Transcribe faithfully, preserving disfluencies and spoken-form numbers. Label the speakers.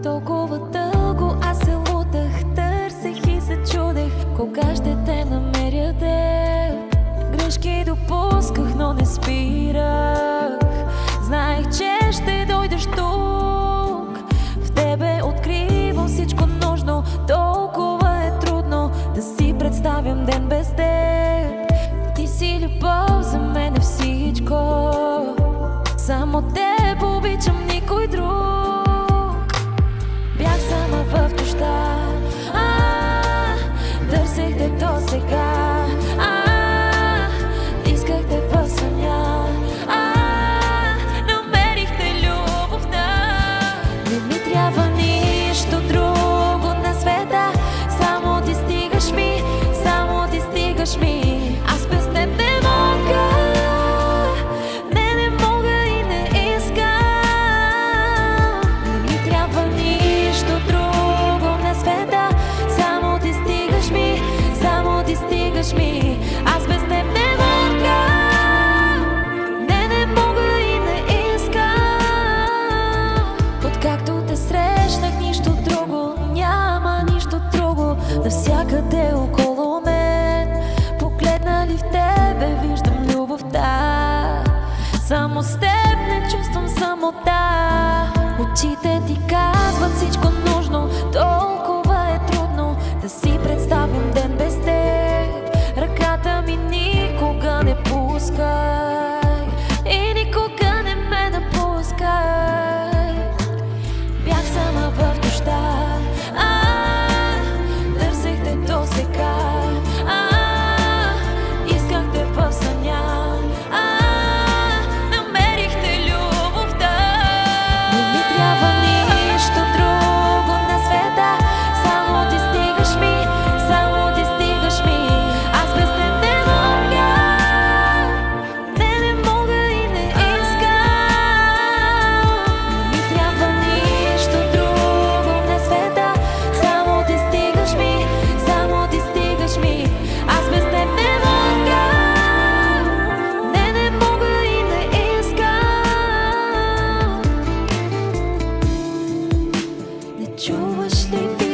Speaker 1: Толкова дълго аз се лутах, търсех и се чудех кога ще те намеря теб. Грешки допусках, но не спирах. Знаех, че ще дойдеш тук. В тебе откривам всичко нужно. Толкова е трудно да си представям ден без теб. Ти си любов, за мен е всичко. Само теб обичам, никой друг. Бях сама в нощта, търсех те до сега. Исках те в съня, намерих те любовта. Не ми трябва нищо друго на света. Само ти стигаш ми, само ти стигаш ми. Аз без теб не мога. Не, не мога и не искам. Не ми трябва нищо друго на света. Само ти стигаш ми, само ти стигаш ми. Аз без теб не мога. Не, не мога и не искам. Откакто те срещнах, нищо друго няма, нищо друго. Навсякъде около мен, погледна ли в тебе, виждам любовта. Само с теб не чувствам самота. Очите ти казват всичко нужно. Толкова е трудно да си представим ден без теб. Ръката ми никога не пускай и никога не ме напускай. Бях сама в нощта, търсех те до сега. Исках те в съня, намерих те любовта. Не ми трябва нищо друго на света. Само ти стигаш ми, само ти стигаш ми. Аз без теб не мога. Не, не мога и не искам. Не ми трябва нищо друго на света. Само ти стигаш ми, само ти стигаш ми. Аз без теб не мога. Не, не мога и не искам. Не чуваш ли?